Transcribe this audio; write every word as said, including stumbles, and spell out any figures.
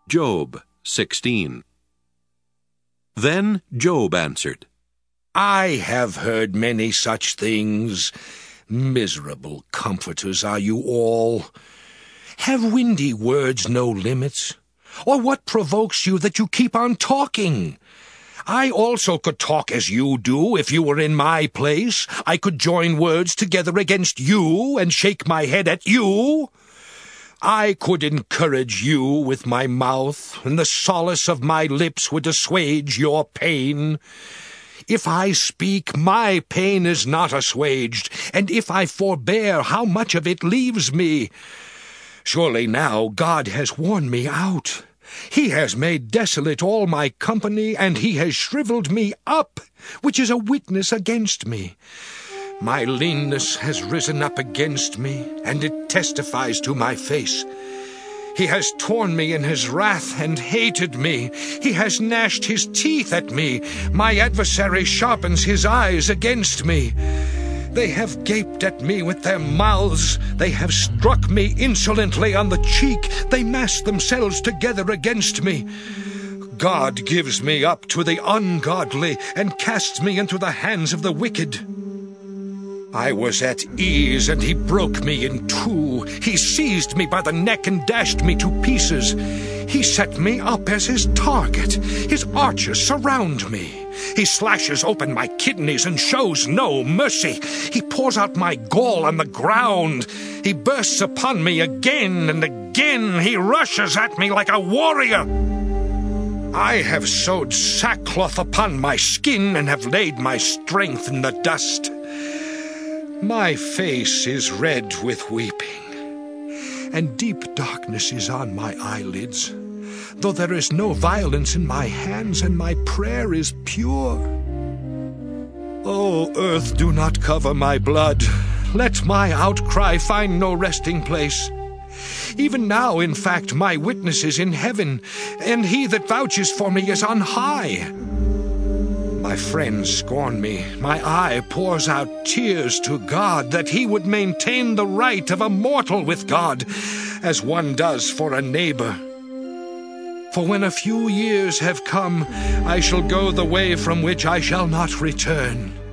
Job sixteen. Then Job answered, I have heard many such things. Miserable comforters are you all. Have windy words no limits? Or what provokes you that you keep on talking? I also could talk as you do if you were in my place. I could join words together against you and shake my head at you. I could encourage you with my mouth, and the solace of my lips would assuage your pain. If I speak, my pain is not assuaged, and if I forbear, how much of it leaves me? Surely now God has worn me out. He has made desolate all my company, and he has shriveled me up, which is a witness against me. My leanness has risen up against me, and it testifies to my face. He has torn me in his wrath and hated me. He has gnashed his teeth at me. My adversary sharpens his eyes against me. They have gaped at me with their mouths. They have struck me insolently on the cheek. They mass themselves together against me. God gives me up to the ungodly and casts me into the hands of the wicked. I was at ease, and he broke me in two. He seized me by the neck and dashed me to pieces. He set me up as his target. His archers surround me. He slashes open my kidneys and shows no mercy. He pours out my gall on the ground. He bursts upon me again and again. He rushes at me like a warrior. I have sewed sackcloth upon my skin and have laid my strength in the dust. My face is red with weeping, and deep darkness is on my eyelids, though there is no violence in my hands, and my prayer is pure. O earth, do not cover my blood. Let my outcry find no resting place. Even now, in fact, my witness is in heaven, and he that vouches for me is on high. My friends scorn me. My eye pours out tears to God, that he would maintain the right of a mortal with God, as one does for a neighbor. For when a few years have come, I shall go the way from which I shall not return.